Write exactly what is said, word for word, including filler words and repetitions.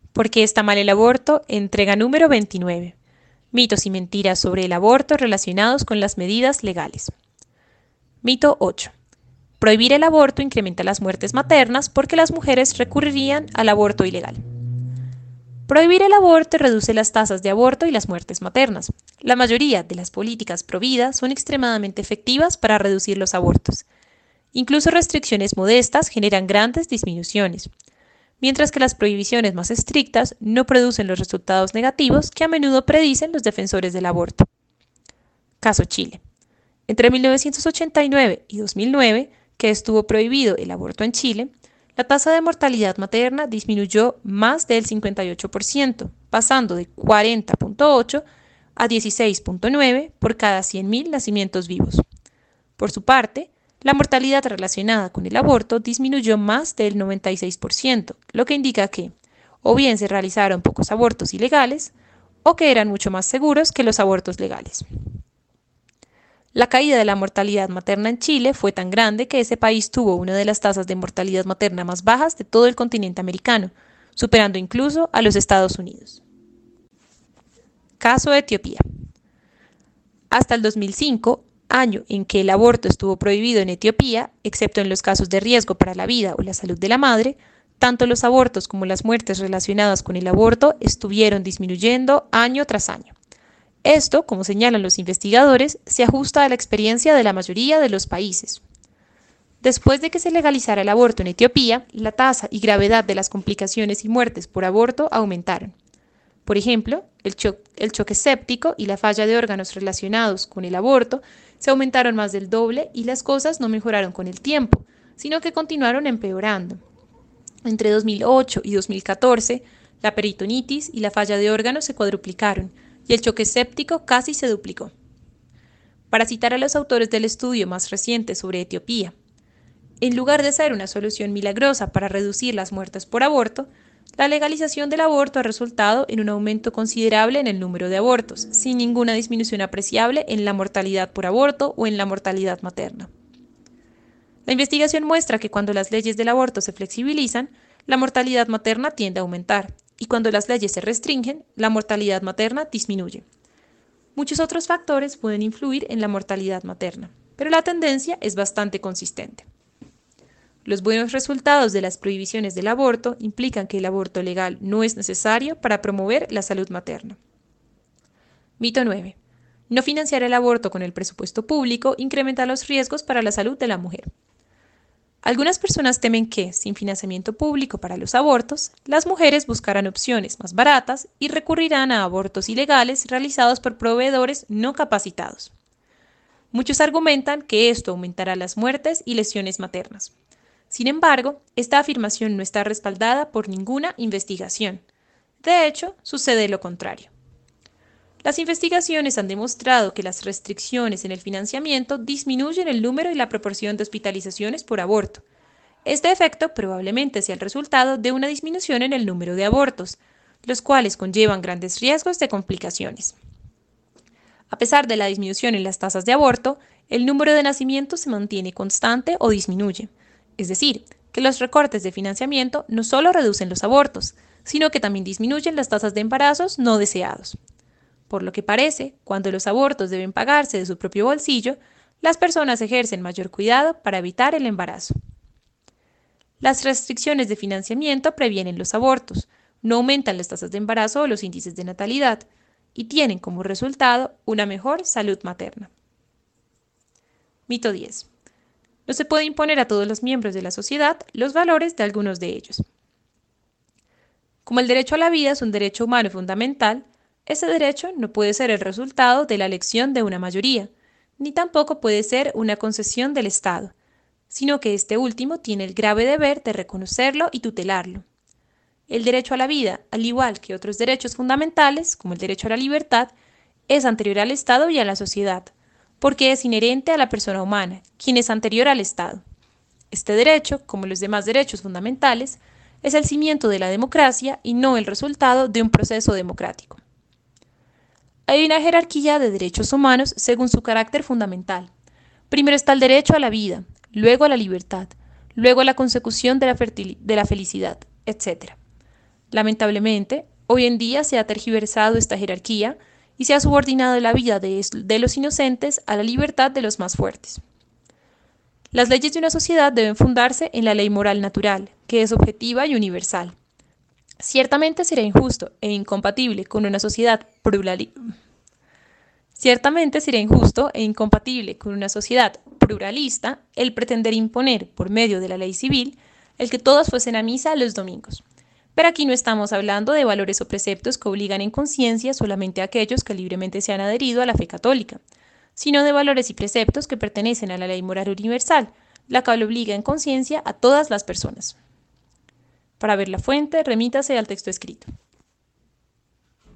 ¿Por qué está mal el aborto? Entrega número veintinueve. Mitos y mentiras sobre el aborto relacionados con las medidas legales. Mito ocho. Prohibir el aborto incrementa las muertes maternas porque las mujeres recurrirían al aborto ilegal. Prohibir el aborto reduce las tasas de aborto y las muertes maternas. La mayoría de las políticas pro vida son extremadamente efectivas para reducir los abortos. Incluso restricciones modestas generan grandes disminuciones, mientras que las prohibiciones más estrictas no producen los resultados negativos que a menudo predicen los defensores del aborto. Caso Chile. Entre mil novecientos ochenta y nueve y dos mil nueve, que estuvo prohibido el aborto en Chile, la tasa de mortalidad materna disminuyó más del cincuenta y ocho por ciento, pasando de cuarenta punto ocho a dieciséis punto nueve por cada cien mil nacimientos vivos. Por su parte, la mortalidad relacionada con el aborto disminuyó más del noventa y seis por ciento, lo que indica que o bien se realizaron pocos abortos ilegales o que eran mucho más seguros que los abortos legales. La caída de la mortalidad materna en Chile fue tan grande que ese país tuvo una de las tasas de mortalidad materna más bajas de todo el continente americano, superando incluso a los Estados Unidos. Caso de Etiopía. Hasta el dos mil cinco, año en que el aborto estuvo prohibido en Etiopía, excepto en los casos de riesgo para la vida o la salud de la madre, tanto los abortos como las muertes relacionadas con el aborto estuvieron disminuyendo año tras año. Esto, como señalan los investigadores, se ajusta a la experiencia de la mayoría de los países. Después de que se legalizara el aborto en Etiopía, la tasa y gravedad de las complicaciones y muertes por aborto aumentaron. Por ejemplo, el, cho- el choque séptico y la falla de órganos relacionados con el aborto se aumentaron más del doble y las cosas no mejoraron con el tiempo, sino que continuaron empeorando. Entre dos mil ocho y dos mil catorce, la peritonitis y la falla de órganos se cuadruplicaron, y el choque séptico casi se duplicó. Para citar a los autores del estudio más reciente sobre Etiopía, en lugar de ser una solución milagrosa para reducir las muertes por aborto, la legalización del aborto ha resultado en un aumento considerable en el número de abortos, sin ninguna disminución apreciable en la mortalidad por aborto o en la mortalidad materna. La investigación muestra que cuando las leyes del aborto se flexibilizan, la mortalidad materna tiende a aumentar, y cuando las leyes se restringen, la mortalidad materna disminuye. Muchos otros factores pueden influir en la mortalidad materna, pero la tendencia es bastante consistente. Los buenos resultados de las prohibiciones del aborto implican que el aborto legal no es necesario para promover la salud materna. Mito nueve. No financiar el aborto con el presupuesto público incrementa los riesgos para la salud de la mujer. Algunas personas temen que, sin financiamiento público para los abortos, las mujeres buscarán opciones más baratas y recurrirán a abortos ilegales realizados por proveedores no capacitados. Muchos argumentan que esto aumentará las muertes y lesiones maternas. Sin embargo, esta afirmación no está respaldada por ninguna investigación. De hecho, sucede lo contrario. Las investigaciones han demostrado que las restricciones en el financiamiento disminuyen el número y la proporción de hospitalizaciones por aborto. Este efecto probablemente sea el resultado de una disminución en el número de abortos, los cuales conllevan grandes riesgos de complicaciones. A pesar de la disminución en las tasas de aborto, el número de nacimientos se mantiene constante o disminuye. Es decir, que los recortes de financiamiento no solo reducen los abortos, sino que también disminuyen las tasas de embarazos no deseados. Por lo que parece, cuando los abortos deben pagarse de su propio bolsillo, las personas ejercen mayor cuidado para evitar el embarazo. Las restricciones de financiamiento previenen los abortos, no aumentan las tasas de embarazo o los índices de natalidad, y tienen como resultado una mejor salud materna. Mito diez. No se puede imponer a todos los miembros de la sociedad los valores de algunos de ellos. Como el derecho a la vida es un derecho humano fundamental, ese derecho no puede ser el resultado de la elección de una mayoría, ni tampoco puede ser una concesión del Estado, sino que este último tiene el grave deber de reconocerlo y tutelarlo. El derecho a la vida, al igual que otros derechos fundamentales, como el derecho a la libertad, es anterior al Estado y a la sociedad, porque es inherente a la persona humana, quien es anterior al Estado. Este derecho, como los demás derechos fundamentales, es el cimiento de la democracia y no el resultado de un proceso democrático. Hay una jerarquía de derechos humanos según su carácter fundamental. Primero está el derecho a la vida, luego a la libertad, luego a la consecución de la, de la felicidad, etcétera. Lamentablemente, hoy en día se ha tergiversado esta jerarquía y se ha subordinado la vida de, de los inocentes a la libertad de los más fuertes. Las leyes de una sociedad deben fundarse en la ley moral natural, que es objetiva y universal. Ciertamente sería injusto e incompatible con una sociedad pluralista. Ciertamente sería injusto e incompatible con una sociedad pluralista el pretender imponer, por medio de la ley civil, el que todos fuesen a misa los domingos. Pero aquí no estamos hablando de valores o preceptos que obligan en conciencia solamente a aquellos que libremente se han adherido a la fe católica, sino de valores y preceptos que pertenecen a la ley moral universal, la cual obliga en conciencia a todas las personas. Para ver la fuente, remítase al texto escrito.